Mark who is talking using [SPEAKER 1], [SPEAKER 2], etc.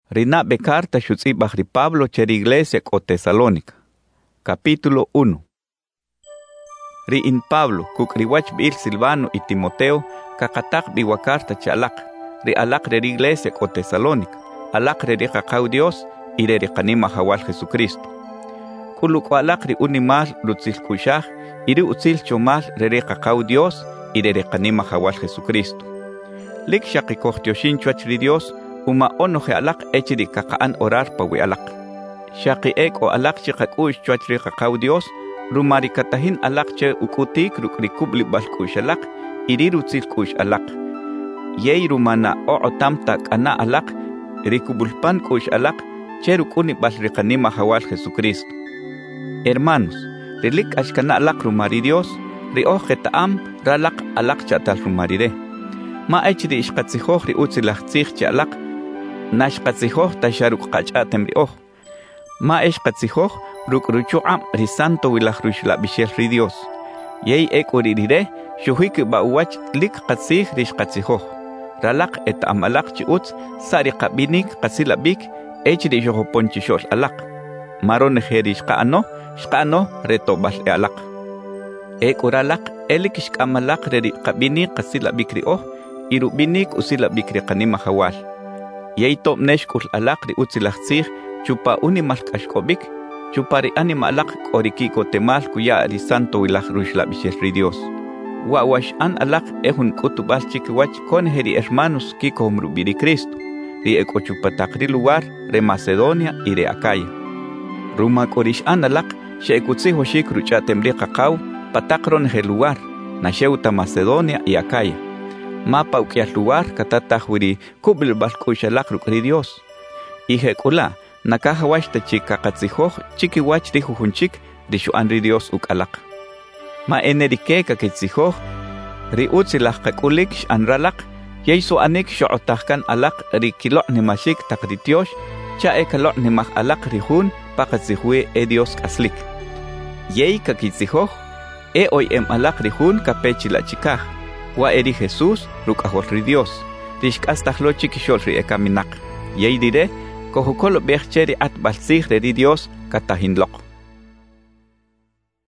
[SPEAKER 1] Rina carta xutzibaj ri Pablo cheri iglesia o Tesalónica. Capítulo 1. Ri in Pablo, kukriwach bir Silvano y Timoteo, kakatak biwa carta chalak, ri alak re iglesia o Tesalónica, alak re kakau Dios, y re kanima hawal Jesucristo. Kuluk alak ri unimal rutzil kushaj, iri utzil chomal re kakau Dios, y re kanima hawal Jesucristo. Lik shakikohtiyoshin chuach ri Dios, uma onoje alak echiri kakaan orar pawi alak. Shaki ek o alak chikakush chuachri kakau Dios, rumari katahin alak che ukutik rukrikubli balkush alak, iriru kush alak. Yei rumana o otamtak ana alak, rikubulpan kush alak, che rukuni balrikanima hawal Jesucristo. Hermanos, rilik ashkana alak rumari Dios, rioje taam ralak alak chatal rumarire. Ma echiri ishkatzihoj ri utzilachtzich che alak, nashkatzihoj tasharuk qachatem rioh. Ma eshkatzihoj rukruchuam ri santo wilahrush la bishel ri Dios. Yei ekoririre shuhik bauwach lik qatzih rishkatzihoj. Ralak et amalak chi utz sari qabinik qasilabik echri johoponchishol alak. Maron herish qaano retobal e alak. Ekoralak elik shkamalak re qabinik qasilabik rioh irubinik usilabik ri qanima hawal. Yei top neshkul alak ri utzilachtzih chupa unimal kashkobik, chupari animalak korikiko temal kuya ri santo wilahrush la bishel ri Dios. Wawash an alak ehun kutubal chikiwach con heri hermanos kiko umrubiri Cristo, ri ekochupatakri lugar re Macedonia y re Acaya. Ruma korish an alak sheekutzi hoshik ruchatemri kakao patakron he lugar, nasheuta Macedonia y Acaya. Mapa ukias lugar katatahwiri kubil balkush alak rukri Dios. Ije kula, nakahawash ta chika katzihoj chikiwach rihujunchik rishuan ri Dios ukalak. Ma enerike kakitzihoj ri utzilach kakulik anralak yeiso anik sho'otahkan alak ri kilo nimashik takritiosh cha ekalo nimach alak rihun pakatzihwe e Dios kaslik. Yei kakitzihoj oy alak rihun kapechila chikaj wa eri Jesús rukahol ri Dios rishkastahlo chikishol ri ekaminak. Yei dire kohukolo becheri at balsig re di Dios katahinlok.